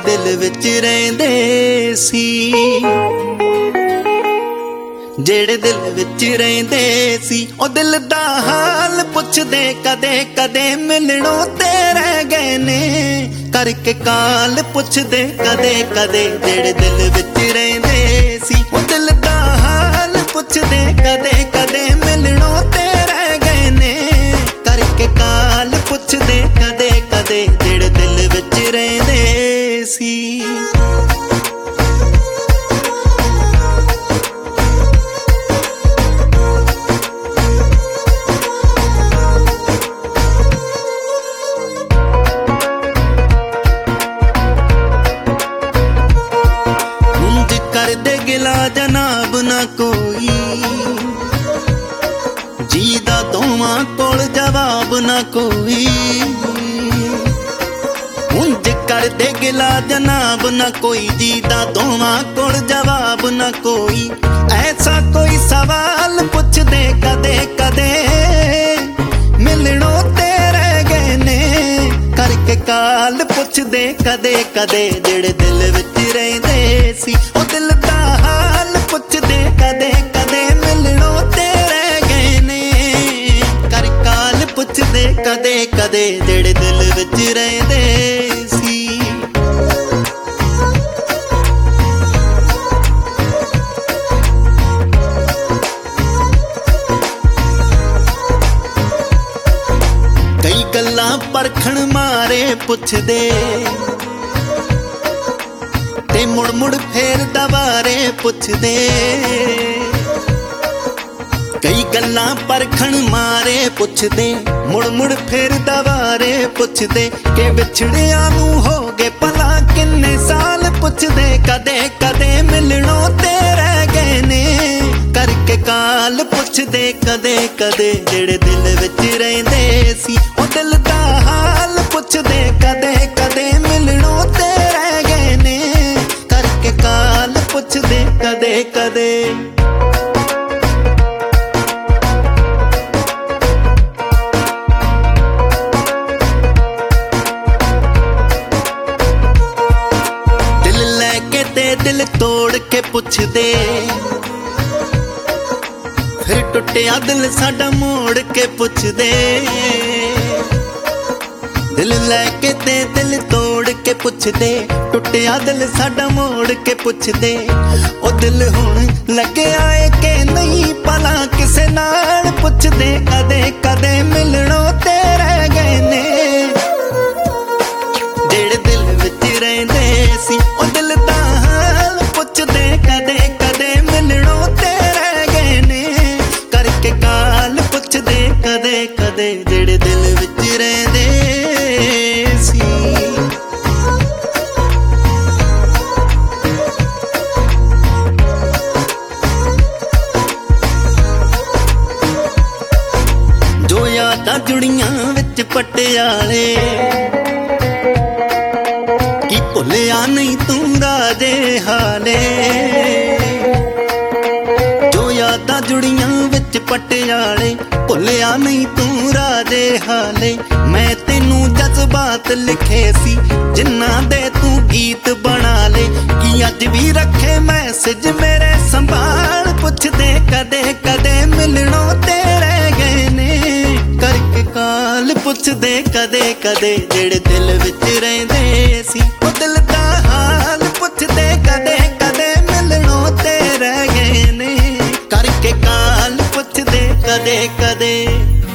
दिल विच रहिंदे सी, जेड़े दिल विच रहिंदे सी। ओ दिल दा हाल पुछदे कदे कदे मिलणों ते रह गए ने, करके काल पुछदे कदे कदे जेड़े दिल विच रहिंदे सी। ओ दिल दा हाल पुछदे कदे कदे मिलणों ते रह गए ने, करके काल पुछदे कदे कदे जेड़े दिल विच रहिंदे सी। गिला जनाब ना कोई, जी दा दोवां कोल जवाब ना कोई। उंज कर दे गिला जनाब ना कोई, जी दा दोवां कोल जवाब ना कोई। ऐसा कोई सवाल पुछ दे कदे कदे मिलणों ते रह गए ने, करके काल पुछ दे कदे कदे जेड़े दिल विच रहिंदे सी। ओ दिल दा हाल पुछ दे कदे कदे मिलणों ते रह गए ने, कर काल पुछ दे कदे कदे जेड़े दिल विच रहिंदे सी। कई गल्लां परखण मारे पुछदे ते मुड़ मुड़ फेर दवारे पुछदे। कई गल्लां परखण मारे पुछदे, मुड़ मुड़ फेर दवारे पुछदे। के विछड़िया नूं हो गए भला किन्ने साल पुछदे, कदे कदे मिलणों ते रह गए ने, करके काल पुछदे कदे कदे जेड़े दिल विच रहिंदे सी। ओ दिल दा हाल पुछदे कदे कदे मिलणों ते रह गए ने, करके काल पुछदे कदे कदे। दिल लेके ते दिल तोड़ के पुछदे, फिर टुटिया दिल साडा मोड़ के पुछदे। दिल लैके ते दिल तोड़ के पुछदे, टुटिया दिल साडा मोड़ के पुछदे। ओ दिल हुण लगे आए के नहीं भला किसे नाल पुछदे, कदे कदे मिलणों ते रह गए ने, जेड़े दिल विच रहिंदे सी। ओ दिल दा हाल पुछदे कदे कदे मिलणों ते रह गए ने, करके काल पुछदे कदे कदे जेड़े दिल विच रहिंदे सी। जो यादां जुड़ियां विच पटियाले, की भुलिया नहीं तू राजे हाले। जो यादां जुड़ियां विच पटियाले, भुलिया नहीं तू राजे हाले। मैं तेनू जज्बात लिखे सी जिन्ना दे तू गीत बना ले, कि अज भी रखे मैसेज मेरे संभाल। पुछदे कदे कदे मिलणों ते रह गए ने, करके काल पुछदे कदे कदे जेड़े दिल विच रहिंदे सी। ओ दिल दा हाल पुछदे कदे कदे मिलणों ते रह गए ने, करके काल पुछदे कदे कदे।